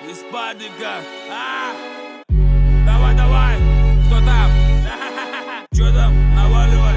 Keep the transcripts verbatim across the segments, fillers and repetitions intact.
из падика. А? Давай, давай, кто там? Чё там, наваливай?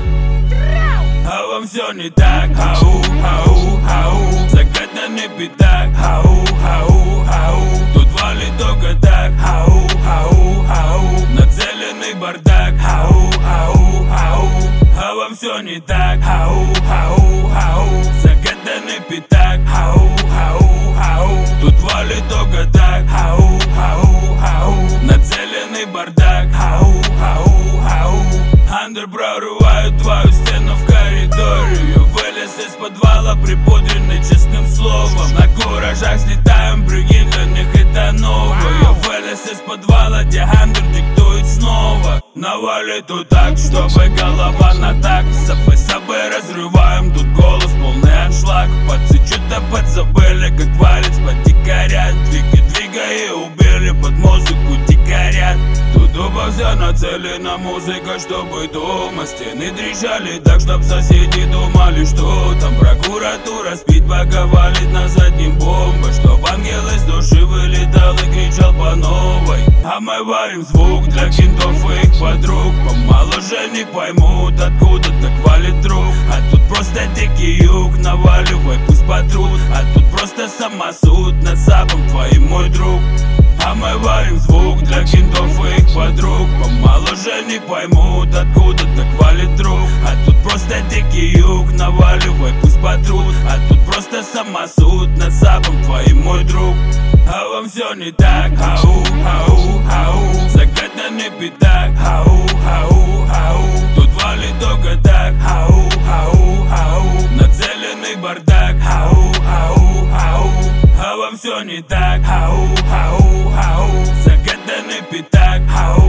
А вам все не так, хау, хау, хау. Закатанный пятак, хау, хау, хау. Тут валит только так, хау, хау, хау. Нацеленный бардак, хау, хау, хау. А вам все не так, хау, хау, хау. Закатанный пятак, хау, хау, хау. Тут валит только так, хау, хау, хау. Нацеленный бардак, хау, хау, хау. Андер прорывают твою стену в коридоре. Я вылез из подвала, припудренный честным словом. На куражах слетаем, прикинь, для них это ново. Я вылез из подвала, где Андер диктует снова. Навалит тут так, чтобы голова на так. Сапы сапы разрываем, тут голос полный аншлаг. Пацы что-то подзабыли, как валец подикарят. Двигай, двигай и убили под музыку дикарят. Тут оба все нацелена музыка, чтобы дома стены трещали так, чтоб соседи думали, что там прокуратура спит, пока валит на заднем бомба. Чтоб ангел из души вылетал и кричал по новой. А мы варим звук для кентов и их подруг. Помоложе не поймут, откуда так валит друг. А тут просто дикий юг, наваливай, пусть потрут. А тут просто самосуд над сапом твоим, мой друг. А мы варим звук для кентов и их подруг. Помоложе не поймут, откуда так валит друг. А тут просто дикий юг, наваливай, пусть потрут. А тут просто самосуд над сапом твоим, мой друг. А вам все не так, хау, хау, хау. Закатанный пятак, хау, хау, хау. Тут валит только так, хау, хау, хау. Нацеленный бардак, хау, хау, хау. А вам все не так, хау, хау, хау. Закатанный пятак, хау.